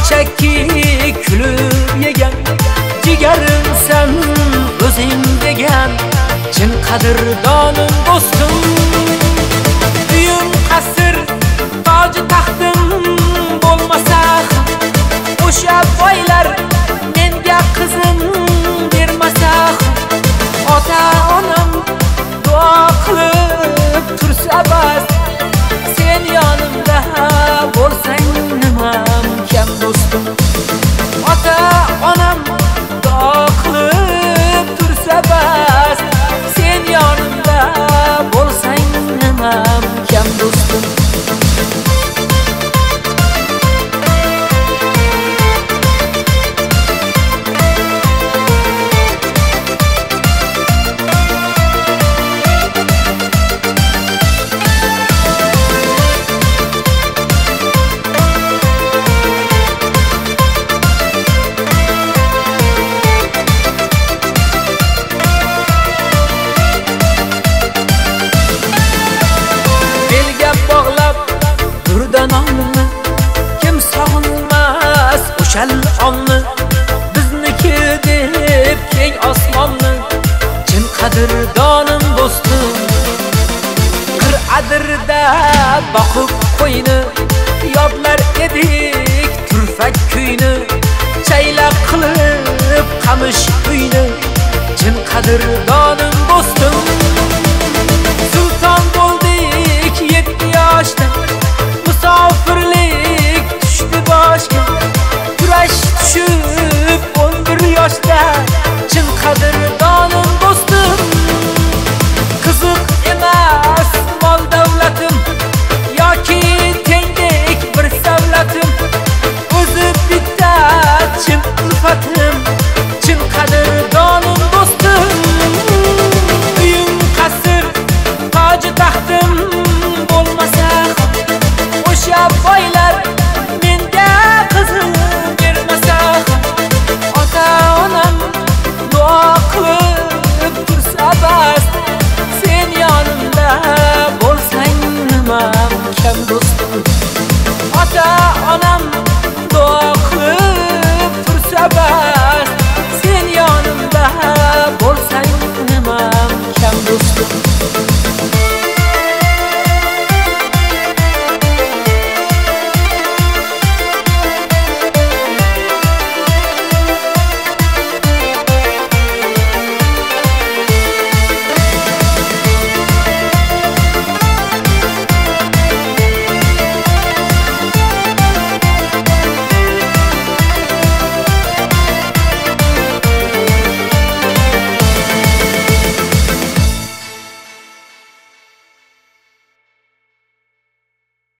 shunchaki kulib yegan jigarimsan o'zing degan chin qadrdonim do'stim. Uyim qasr toji taxtim bo'lmasa o'sha boylar menga qizim bermasa, ota onam duo qilib tursa bas, sen yonimda bo'lsang nimam kam do'stim. Ota onam duo qilib tursa bas, sen yonimda bo'lsang nimam kam do'stim. Kim sog'inmas o'shal onni, bizniki deb keng osmonni, chin qadrdonim do'stim. Qir'adirda boqib qo'yni yodlar edik turfak kuyni, chaylab qilib qamish uyni, chin qadrdonim do'stim. Sulton bo'ldik 7 yoshda, musofirlik tushdi boshga, kurash tushib 11 yoshda, chin qadrdonim do'stim. Qiziq emas mol davlatim yoki tengdek bir savlatim, o'zi bitta chin ulfatim, chin qadrdonim do'stim. Uyim qasr toji taxtim bo'lmasa, o'sha boylar